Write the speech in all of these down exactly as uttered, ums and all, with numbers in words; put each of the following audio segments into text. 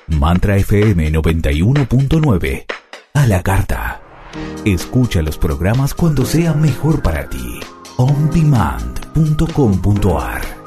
Mantra F M noventa y uno punto nueve. A la carta. Escucha los programas cuando sea mejor para ti. on demand punto com punto a r.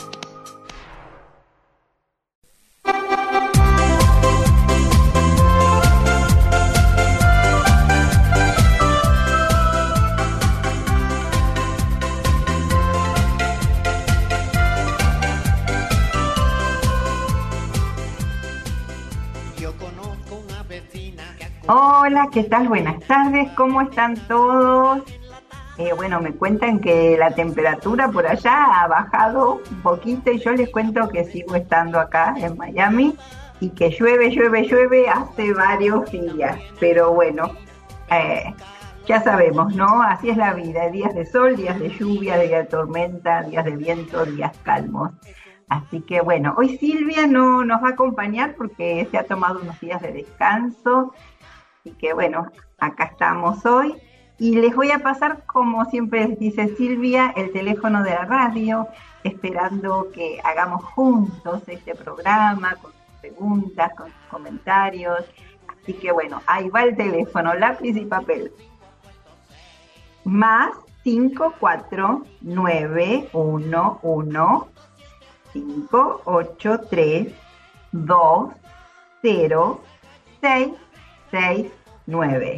Hola, ¿qué tal? Buenas tardes, ¿cómo están todos? Eh, bueno, me cuentan que la temperatura por allá ha bajado un poquito y yo les cuento que sigo estando acá en Miami y que llueve, llueve, llueve hace varios días, pero bueno, eh, ya sabemos, ¿no? Así es la vida, días de sol, días de lluvia, días de tormenta, días de viento, días calmos. Así que bueno, hoy Silvia no nos va a acompañar porque se ha tomado unos días de descanso. Así que bueno, acá estamos hoy y les voy a pasar, como siempre les dice Silvia, el teléfono de la radio, esperando que hagamos juntos este programa con sus preguntas, con sus comentarios. Así que bueno, ahí va el teléfono, lápiz y papel. Más cinco cuatro nueve uno uno cinco ocho tres dos cero seis seis nueve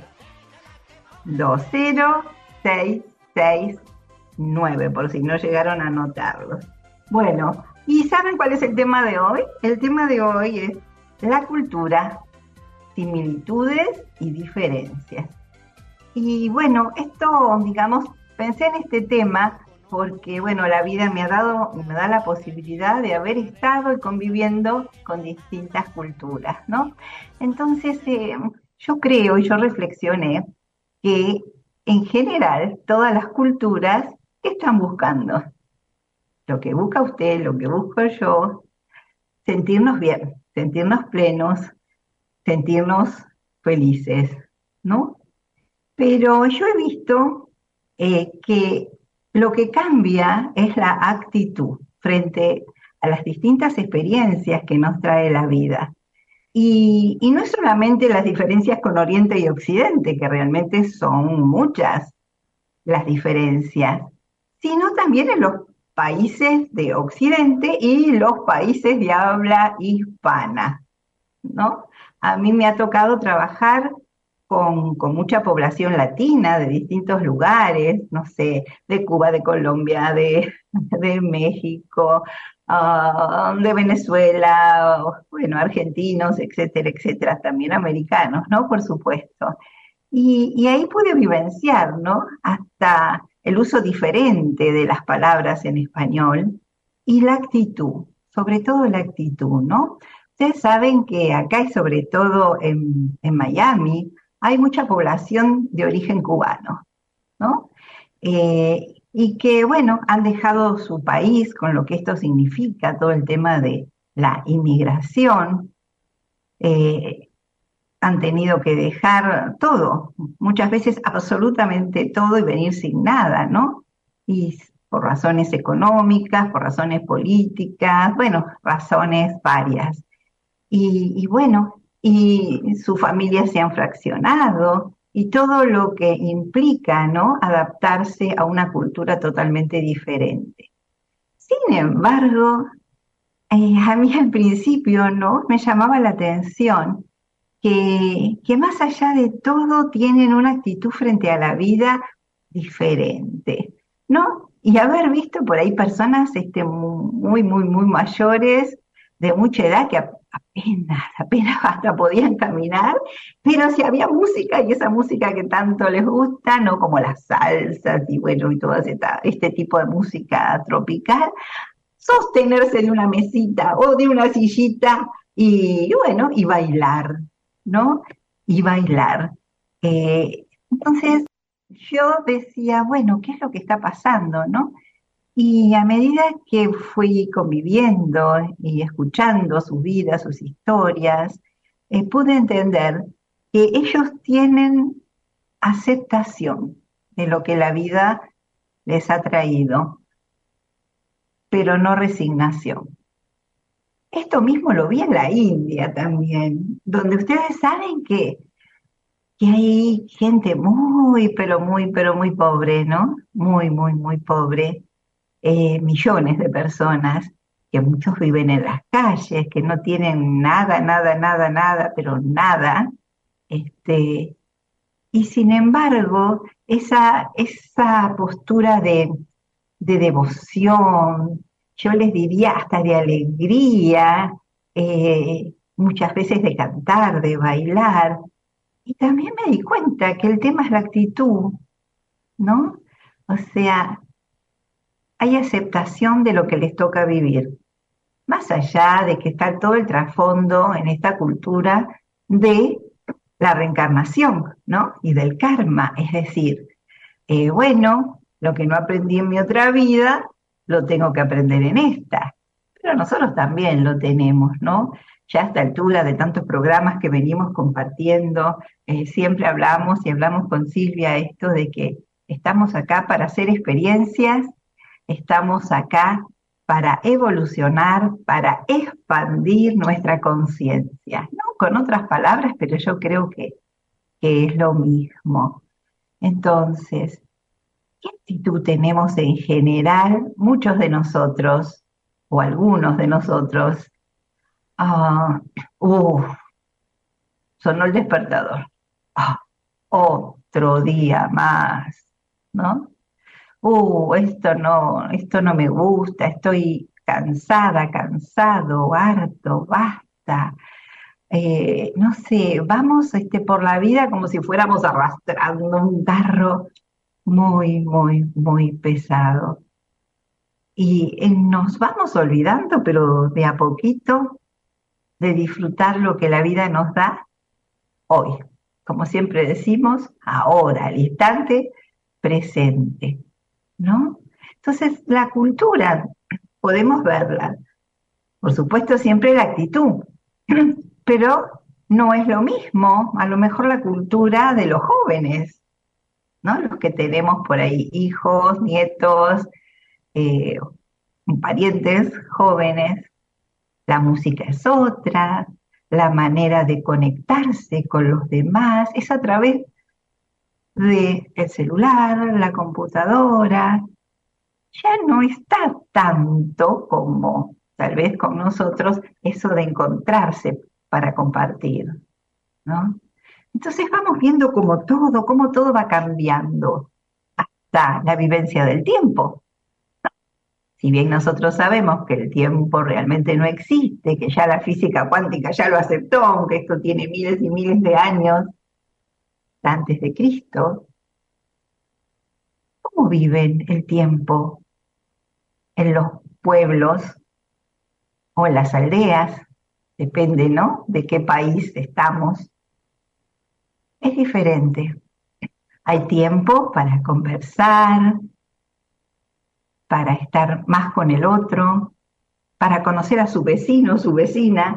dos cero seis seis nueve, por si no llegaron a anotarlo. Bueno, ¿y saben cuál es el tema de hoy? El tema de hoy es la cultura, similitudes y diferencias. Y bueno, esto, digamos, pensé en este tema porque, bueno, la vida me ha dado, me da la posibilidad de haber estado y conviviendo con distintas culturas, ¿no? Entonces, eh, yo creo y yo reflexioné que en general todas las culturas, ¿qué están buscando? Lo que busca usted, lo que busco yo, sentirnos bien, sentirnos plenos, sentirnos felices, ¿no? Pero yo he visto eh, que lo que cambia es la actitud frente a las distintas experiencias que nos trae la vida. Y, y no es solamente las diferencias con Oriente y Occidente, que realmente son muchas las diferencias, sino también en los países de Occidente y los países de habla hispana, ¿no? A mí me ha tocado trabajar con, con mucha población latina de distintos lugares, no sé, de Cuba, de Colombia, de, de México, uh, de Venezuela, bueno, argentinos, etcétera, etcétera, también americanos, ¿no? Por supuesto. Y, y ahí pude vivenciar, ¿no? Hasta el uso diferente de las palabras en español y la actitud, sobre todo la actitud, ¿no? Ustedes saben que acá y sobre todo en, en Miami hay mucha población de origen cubano, ¿no? Eh, y que, bueno, han dejado su país con lo que esto significa, todo el tema de la inmigración, eh, han tenido que dejar todo, muchas veces absolutamente todo y venir sin nada, ¿no? Y por razones económicas, por razones políticas, bueno, razones varias. Y, y bueno, y sus familias se han fraccionado y todo lo que implica, ¿no? Adaptarse a una cultura totalmente diferente. Sin embargo, eh, a mí al principio, ¿no? Me llamaba la atención que, que más allá de todo tienen una actitud frente a la vida diferente, ¿no? Y haber visto por ahí personas este, muy, muy, muy mayores, de mucha edad, que apenas, apenas hasta podían caminar, pero si había música, y esa música que tanto les gusta, ¿no? Como las salsas y bueno, y todo esta, este tipo de música tropical, sostenerse de una mesita o de una sillita y bueno, y bailar, ¿no? Y bailar. Eh, entonces yo decía, bueno, ¿qué es lo que está pasando, no? Y a medida que fui conviviendo y escuchando sus vidas, sus historias, eh, pude entender que ellos tienen aceptación de lo que la vida les ha traído, pero no resignación. esto mismo lo vi en la India también, donde ustedes saben que, que hay gente muy, pero muy, pero muy pobre, ¿no? Muy, muy, muy pobre, eh, millones de personas, que muchos viven en las calles, que no tienen nada, nada, nada, nada, pero nada, este, y sin embargo, esa, esa postura de, de devoción, yo les diría hasta de alegría, eh, muchas veces de cantar, de bailar, y también me di cuenta que el tema es la actitud, ¿no? O sea, hay aceptación de lo que les toca vivir, más allá de que está todo el trasfondo en esta cultura de la reencarnación, ¿no? Y del karma, es decir, eh, bueno, lo que no aprendí en mi otra vida, lo tengo que aprender en esta. Pero nosotros también lo tenemos, ¿no? Ya a esta altura de tantos programas que venimos compartiendo, eh, siempre hablamos y hablamos con Silvia esto de que estamos acá para hacer experiencias, estamos acá para evolucionar, para expandir nuestra conciencia, ¿no? Con otras palabras, pero yo creo que, que es lo mismo. Entonces, ¿qué actitud tenemos en general muchos de nosotros, o algunos de nosotros? Ah, uf, sonó el despertador. Ah, otro día más, ¿no? Uh, esto no, esto no me gusta, estoy cansada, cansado, harto, basta. Eh, no sé, vamos este, por la vida como si fuéramos arrastrando un carro muy, muy, muy pesado. Y eh, nos vamos olvidando, pero de a poquito, de disfrutar lo que la vida nos da hoy. Como siempre decimos, ahora, al instante presente, ¿no? Entonces, la cultura, podemos verla, por supuesto, siempre la actitud, pero no es lo mismo, a lo mejor la cultura de los jóvenes, ¿no? Los que tenemos por ahí hijos, nietos, eh, parientes jóvenes, la música es otra, la manera de conectarse con los demás es a través del celular, la computadora, ya no está tanto como tal vez con nosotros eso de encontrarse para compartir, ¿no? Entonces vamos viendo como todo, cómo todo va cambiando hasta la vivencia del tiempo. Si bien nosotros sabemos que el tiempo realmente no existe, que ya la física cuántica ya lo aceptó, aunque esto tiene miles y miles de años antes de Cristo, ¿cómo viven el tiempo en los pueblos o en las aldeas? Depende, ¿no?, de qué país estamos. Es diferente. Hay tiempo para conversar, para estar más con el otro, para conocer a su vecino, su vecina,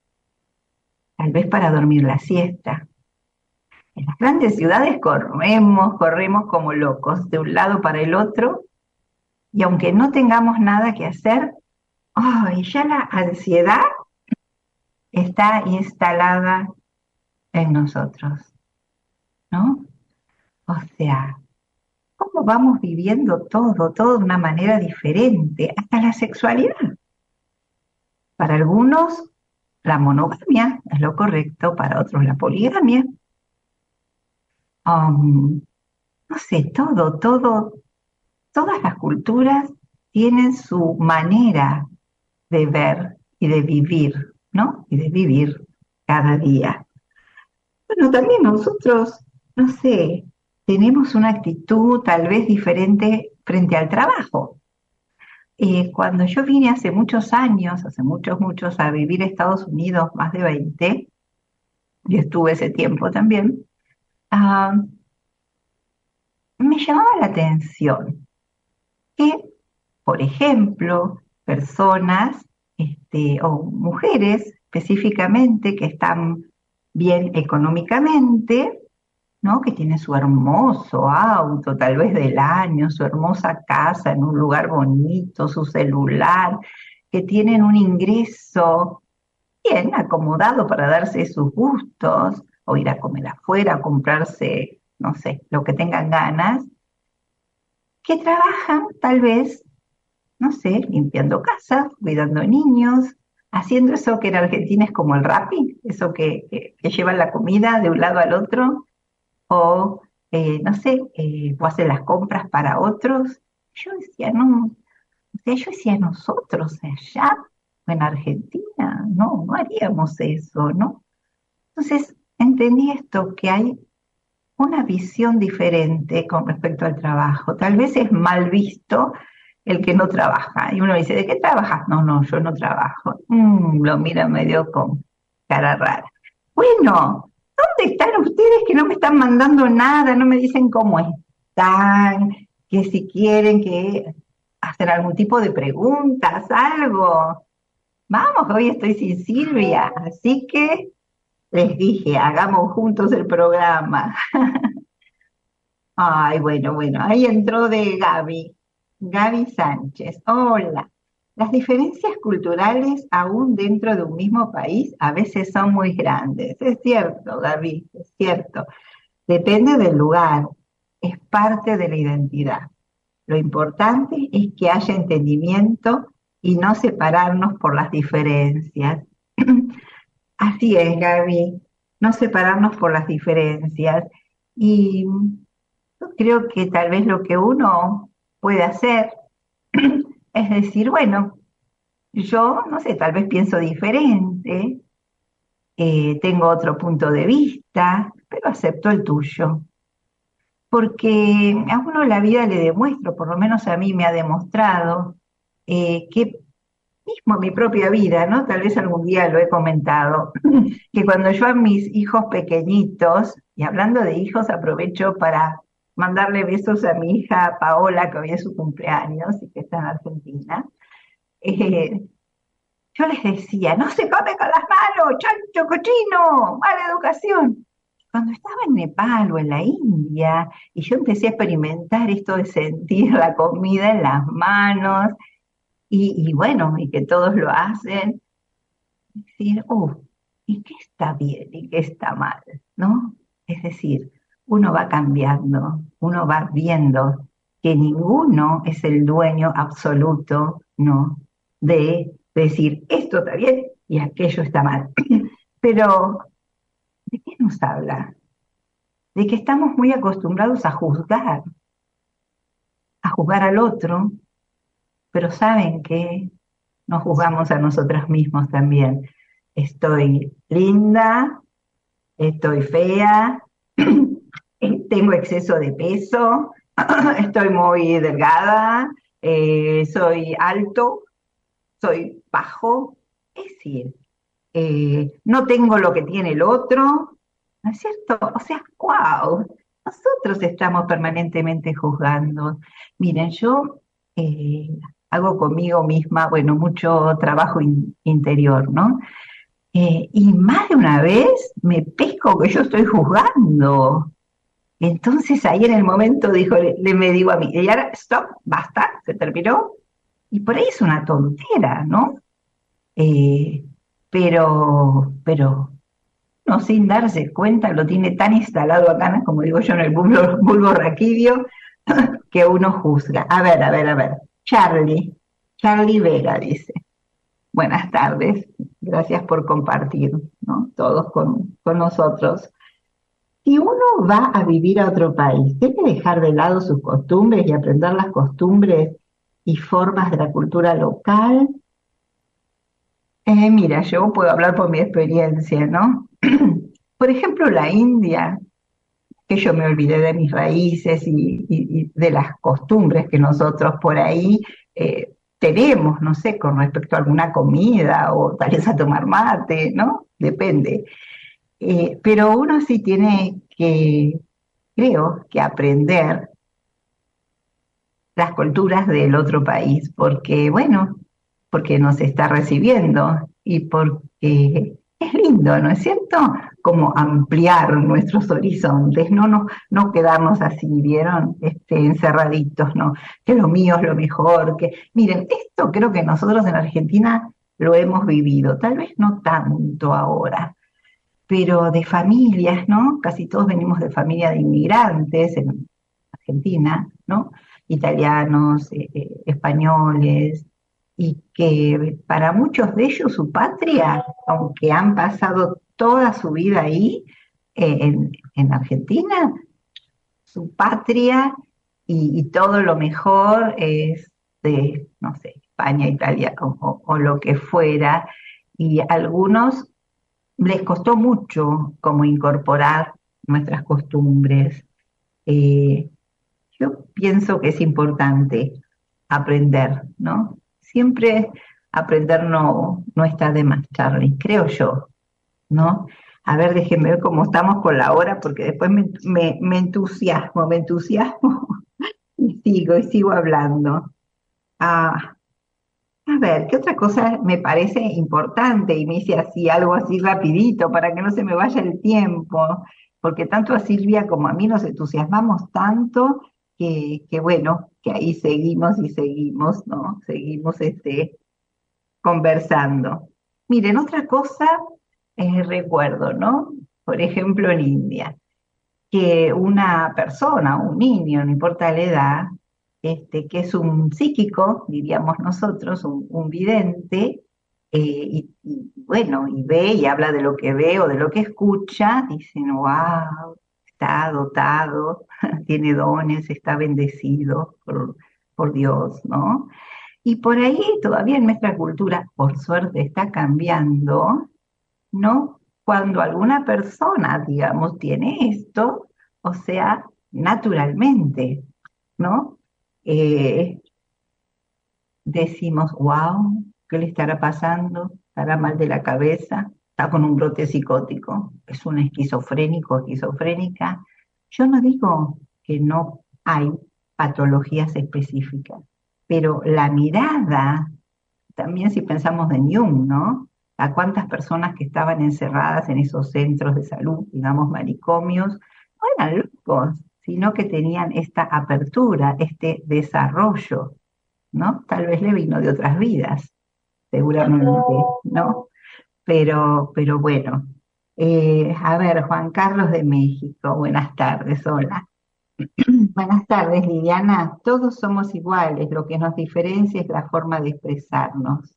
tal vez para dormir la siesta. En las grandes ciudades corremos, corremos como locos, de un lado para el otro, y aunque no tengamos nada que hacer, ¡ay!, ya la ansiedad está instalada en nosotros, ¿no? O sea, ¿cómo vamos viviendo todo, todo de una manera diferente? Hasta la sexualidad. Para algunos, la monogamia es lo correcto, para otros la poligamia. Um, no sé, todo, todo, todas las culturas tienen su manera de ver y de vivir, ¿no? Y de vivir cada día. Bueno, también nosotros, no sé, tenemos una actitud tal vez diferente frente al trabajo. Eh, cuando yo vine hace muchos años, hace muchos, muchos, a vivir a Estados Unidos, más de veinte, y estuve ese tiempo también, uh, me llamaba la atención que, por ejemplo, personas este, o mujeres específicamente que están bien económicamente, ¿no?, que tienen su hermoso auto, tal vez del año, su hermosa casa en un lugar bonito, su celular, que tienen un ingreso bien acomodado para darse sus gustos, o ir a comer afuera, comprarse, no sé, lo que tengan ganas, que trabajan tal vez, no sé, limpiando casas, cuidando niños, haciendo eso que en Argentina es como el Rappi, eso que, que, que llevan la comida de un lado al otro, o eh, no sé, eh, o hacen las compras para otros. Yo decía, no, o sea, yo decía, nosotros allá o en Argentina, no, no haríamos eso, ¿no? Entonces entendí esto, que hay una visión diferente con respecto al trabajo. Tal vez es mal visto el que no trabaja. Y uno dice, ¿de qué trabajas? No, no, yo no trabajo. Mm, lo mira medio con cara rara. Bueno, ¿dónde están ustedes que no me están mandando nada? No me dicen cómo están, que si quieren que hacer algún tipo de preguntas, algo. Vamos, que hoy estoy sin Silvia, así que les dije, hagamos juntos el programa. Ay, bueno, bueno, ahí entró de Gaby, Gaby Sánchez. Hola. Las diferencias culturales, aún dentro de un mismo país, a veces son muy grandes. Es cierto, Gaby, es cierto. Depende del lugar, es parte de la identidad. Lo importante es que haya entendimiento y no separarnos por las diferencias. Así es, Gaby, no separarnos por las diferencias. Y yo creo que tal vez lo que uno puede hacer es decir, bueno, yo, no sé, tal vez pienso diferente, eh, tengo otro punto de vista, pero acepto el tuyo. Porque a uno la vida le demuestra, por lo menos a mí me ha demostrado, eh, que mismo mi propia vida, ¿no? Tal vez algún día lo he comentado, que cuando yo a mis hijos pequeñitos, y hablando de hijos, aprovecho para mandarle besos a mi hija Paola, que hoy es su cumpleaños y que está en Argentina, eh, yo les decía, no se come con las manos, chancho, cochino, mala educación. Cuando estaba en Nepal o en la India, y yo empecé a experimentar esto de sentir la comida en las manos, y, y bueno, y que todos lo hacen, decir, oh, ¿y qué está bien y qué está mal? ¿No? Es decir, uno va cambiando, uno va viendo que ninguno es el dueño absoluto, ¿no? De decir, esto está bien y aquello está mal. Pero, ¿de qué nos habla? De que estamos muy acostumbrados a juzgar, a juzgar al otro, pero ¿saben qué? Nos juzgamos a nosotros mismos también. Estoy linda, estoy fea, tengo exceso de peso, estoy muy delgada, eh, soy alto, soy bajo. Es decir, eh, no tengo lo que tiene el otro, ¿no es cierto? O sea, wow, nosotros estamos permanentemente juzgando. Miren, yo eh, hago conmigo misma, bueno, mucho trabajo in- interior, ¿no? Eh, y más de una vez me pesco que yo estoy juzgando. Entonces ahí en el momento dijo, le, le me digo a mí, y ahora, stop, basta, se terminó. Y por ahí es una tontera, ¿no? Eh, pero, pero no, sin darse cuenta, lo tiene tan instalado acá, como digo yo, en el bulbo, bulbo raquídeo, que uno juzga. A ver, a ver, a ver. Charlie, Charlie Vega dice, buenas tardes, gracias por compartir, ¿no? Todos con, con nosotros. Si uno va a vivir a otro país, ¿debe dejar de lado sus costumbres y aprender las costumbres y formas de la cultura local? Eh, mira, yo puedo hablar por mi experiencia, ¿no? Por ejemplo, la India, que yo me olvidé de mis raíces y, y- y de las costumbres que nosotros por ahí eh, tenemos, no sé, con respecto a alguna comida o tal vez a tomar mate, ¿no? Depende. Eh, pero uno sí tiene que, creo, que aprender las culturas del otro país, porque, bueno, porque nos está recibiendo y porque es lindo, ¿no es cierto? como ampliar nuestros horizontes, no, no, no quedarnos así, ¿vieron? Este, encerraditos, ¿no? Que lo mío es lo mejor, que, miren, esto creo que nosotros en Argentina lo hemos vivido, tal vez no tanto ahora, pero de familias, ¿no? Casi todos venimos de familia de inmigrantes en Argentina, ¿no? Italianos, eh, eh, españoles, y que para muchos de ellos su patria, aunque han pasado toda su vida ahí, eh, en, en Argentina, su patria y, y todo lo mejor es de, no sé, España, Italia o, o- o lo que fuera, y a algunos les costó mucho como incorporar nuestras costumbres. Eh, yo pienso que es importante aprender, ¿no? Siempre aprender no, no está de más, Charlie, creo yo, ¿no? A ver, déjenme ver cómo estamos con la hora, porque después me, me, me entusiasmo, me entusiasmo y sigo, y sigo hablando. Ah, a ver, ¿qué otra cosa me parece importante? Y me hice así, algo así rapidito, para que no se me vaya el tiempo, porque tanto a Silvia como a mí nos entusiasmamos tanto que, que bueno, que ahí seguimos y seguimos, ¿no? Seguimos este, conversando. Miren, otra cosa, eh, recuerdo, ¿no? Por ejemplo, en India, que una persona, un niño, no importa la edad, este, que es un psíquico, diríamos nosotros, un, un vidente, eh, y, y, bueno, y ve y habla de lo que ve o de lo que escucha, dicen, wow, está dotado, tiene dones, está bendecido por, por Dios, ¿no? Y por ahí todavía en nuestra cultura, por suerte, está cambiando, ¿no? Cuando alguna persona, digamos, tiene esto, o sea, naturalmente, ¿no? Eh, decimos, wow, ¿qué le estará pasando? ¿Estará mal de la cabeza? ¿Está con un brote psicótico? ¿Es un esquizofrénico o esquizofrénica? Yo no digo que no hay patologías específicas, pero la mirada, también si pensamos en Jung, ¿no? A cuántas personas que estaban encerradas en esos centros de salud, digamos manicomios, no eran locos, sino que tenían esta apertura, este desarrollo, ¿no? Tal vez le vino de otras vidas, seguramente, ¿no? Pero, pero bueno. Eh, a ver, Juan Carlos de México, buenas tardes, hola. Buenas tardes, Liliana. Todos somos iguales, lo que nos diferencia es la forma de expresarnos.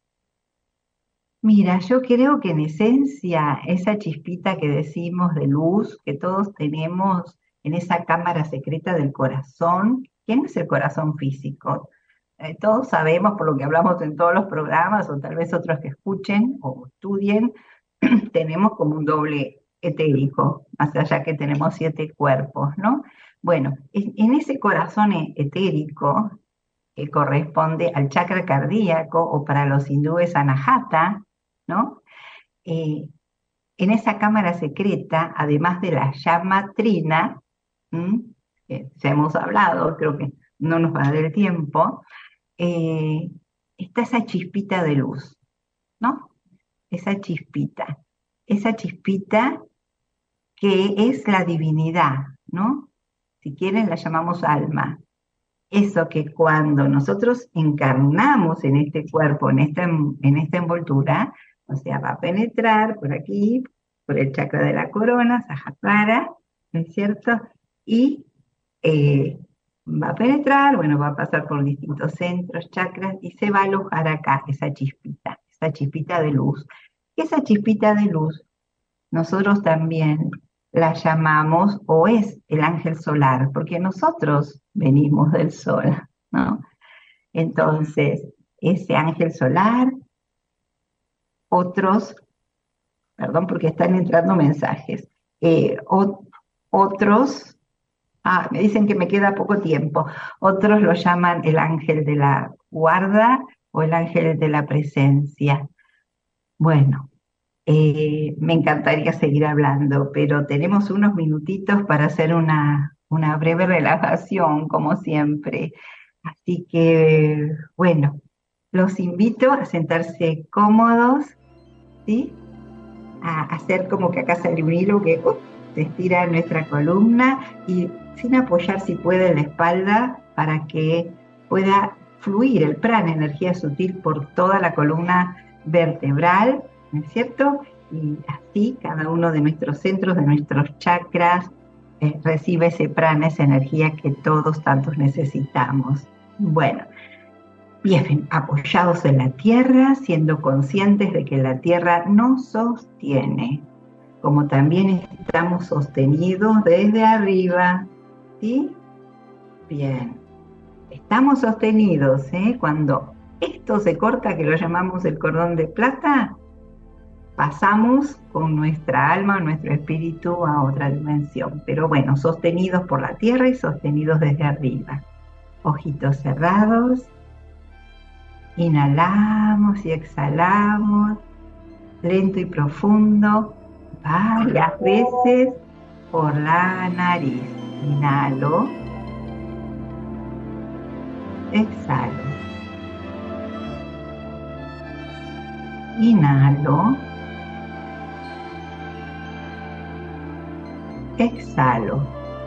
Mira, yo creo que en esencia esa chispita que decimos de luz que todos tenemos en esa cámara secreta del corazón, que no es el corazón físico. Eh, todos sabemos por lo que hablamos en todos los programas, o tal vez otros que escuchen o estudien, tenemos como un doble etérico, más allá que tenemos siete cuerpos, ¿no? Bueno, en, en ese corazón e- etérico, que corresponde al chakra cardíaco, o para los hindúes anahata, ¿no? Eh, en esa cámara secreta, además de la llama trina, ¿m? Que ya hemos hablado, creo que no nos va a dar el tiempo, eh, está esa chispita de luz, ¿no? Esa chispita, esa chispita que es la divinidad, ¿no? Si quieren la llamamos alma. Eso que cuando nosotros encarnamos en este cuerpo, en esta, en esta envoltura, o sea, va a penetrar por aquí, por el chakra de la corona, Sahasrara, ¿no es cierto? Y eh, va a penetrar, bueno, va a pasar por distintos centros, chakras, y se va a alojar acá, esa chispita, esa chispita de luz. Esa chispita de luz nosotros también la llamamos, o es el ángel solar, porque nosotros venimos del sol, ¿no? Entonces, ese ángel solar, otros, perdón porque están entrando mensajes, eh, o- otros, ah, me dicen que me queda poco tiempo, otros lo llaman el ángel de la guarda o el ángel de la presencia. Bueno, Eh, me encantaría seguir hablando, pero tenemos unos minutitos para hacer una, una breve relajación, como siempre. Así que, bueno, los invito a sentarse cómodos, ¿sí? a hacer como que acá sale un hilo que uh, se estira en nuestra columna y sin apoyar si puede en la espalda para que pueda fluir el prana, energía sutil, por toda la columna vertebral, ¿no es cierto? Y así cada uno de nuestros centros, de nuestros chakras, eh, recibe ese prana, esa energía que todos tantos necesitamos. Bueno, bien, apoyados en la tierra, siendo conscientes de que la tierra nos sostiene, como también estamos sostenidos desde arriba, ¿sí? Bien, estamos sostenidos, ¿eh? Cuando esto se corta, que lo llamamos el cordón de plata, pasamos con nuestra alma, nuestro espíritu a otra dimensión. Pero bueno, sostenidos por la tierra y sostenidos desde arriba. Ojitos cerrados. Inhalamos y exhalamos, lento y profundo, varias veces por la nariz. Inhalo. Exhalo. Inhalo. Exhalo.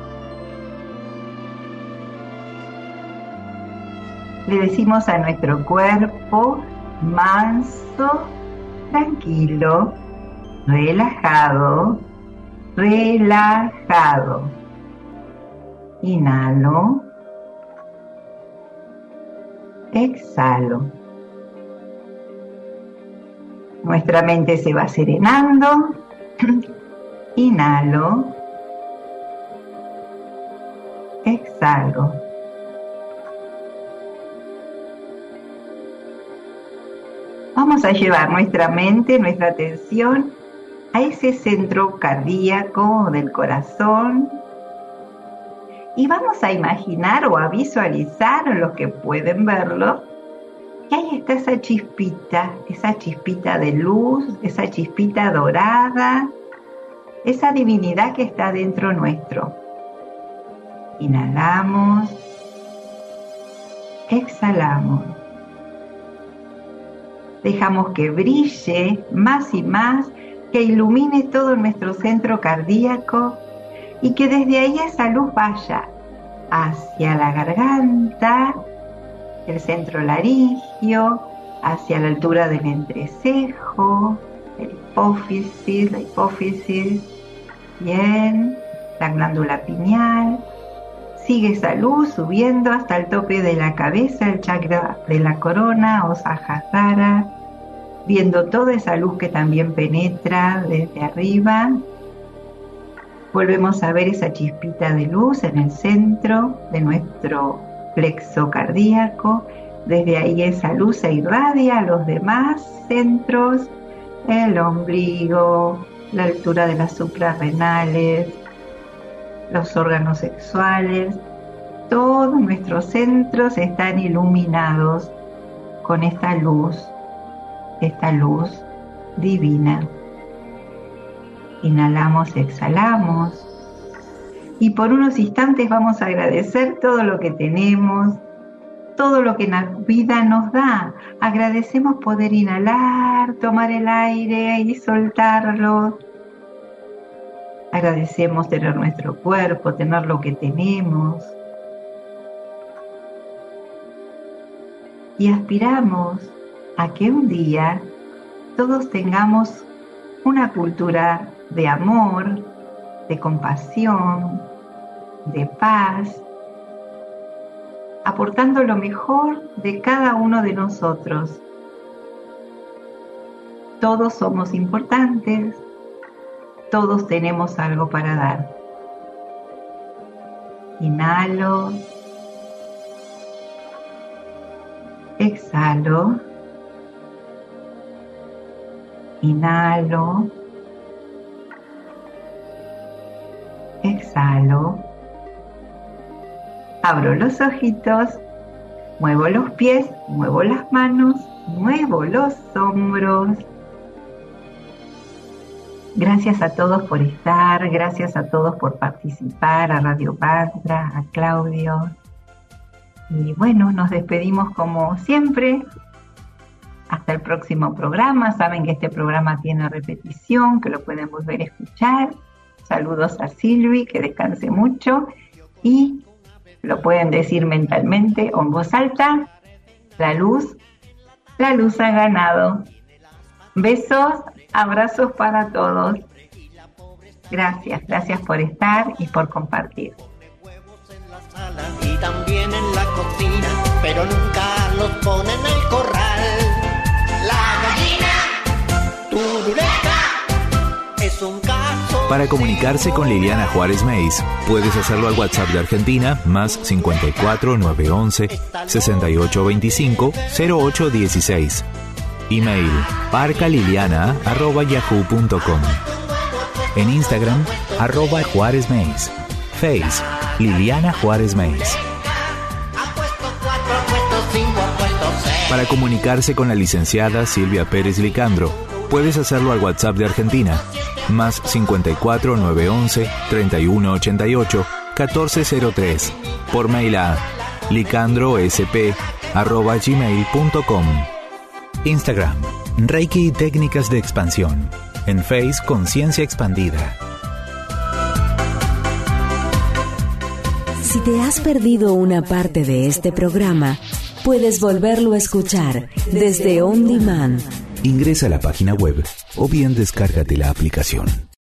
Le decimos a nuestro cuerpo manso, tranquilo, relajado, relajado. Inhalo. Exhalo. Nuestra mente se va serenando. Inhalo. Exhalo. Vamos a llevar nuestra mente, nuestra atención a ese centro cardíaco del corazón y vamos a imaginar o a visualizar, los que pueden verlo, que ahí está esa chispita, esa chispita de luz, esa chispita dorada, esa divinidad que está dentro nuestro. Inhalamos, exhalamos. Dejamos que brille más y más, que ilumine todo nuestro centro cardíaco y que desde ahí esa luz vaya hacia la garganta, el centro laringio, hacia la altura del entrecejo, el hipófisis, la hipófisis, bien, la glándula pineal. Sigue esa luz subiendo hasta el tope de la cabeza, el chakra de la corona o Sahasrara, viendo toda esa luz que también penetra desde arriba. Volvemos a ver esa chispita de luz en el centro de nuestro plexo cardíaco. Desde ahí esa luz se irradia a los demás centros, el ombligo, la altura de las suprarrenales, los órganos sexuales. Todos nuestros centros están iluminados con esta luz, esta luz divina. Inhalamos, exhalamos y por unos instantes vamos a agradecer todo lo que tenemos, todo lo que la vida nos da. Agradecemos poder inhalar, tomar el aire y soltarlo. Agradecemos tener nuestro cuerpo, tener lo que tenemos. Y aspiramos a que un día todos tengamos una cultura de amor, de compasión, de paz, aportando lo mejor de cada uno de nosotros. Todos somos importantes, todos tenemos algo para dar. Inhalo, exhalo, inhalo, exhalo, abro los ojitos, muevo los pies, muevo las manos, muevo los hombros. Gracias a todos por estar, gracias a todos por participar, a Radio Mantra, a Claudio. Y bueno, nos despedimos como siempre, hasta el próximo programa. Saben que este programa tiene repetición, que lo pueden volver a escuchar. Saludos a Silvi, que descanse mucho. Y lo pueden decir mentalmente o en voz alta. La luz, la luz ha ganado. Besos, abrazos para todos. Gracias, gracias por estar y por compartir. Y también en la cocina, pero nunca los ponen en el corral. La gallina turuleca es un caso. Para comunicarse con Liliana Juárez Meis, puedes hacerlo al WhatsApp de Argentina, más cincuenta y cuatro, nueve once, sesenta y ocho veinticinco, cero ocho dieciséis. Email parcaliliana arroba yahoo punto com. En Instagram, arroba Juárez Meis. Face, Liliana Juárez Meis. Para comunicarse con la licenciada Silvia Pérez Licandro, puedes hacerlo al WhatsApp de Argentina, más cincuenta y cuatro, nueve once, treinta y uno ochenta y ocho, catorce cero tres. Por mail a licandrosp arroba gmail punto com. Instagram, Reiki y técnicas de expansión. En Face, Conciencia Expandida. Si te has perdido una parte de este programa, puedes volverlo a escuchar desde On Demand. Ingresa a la página web o bien descárgate la aplicación.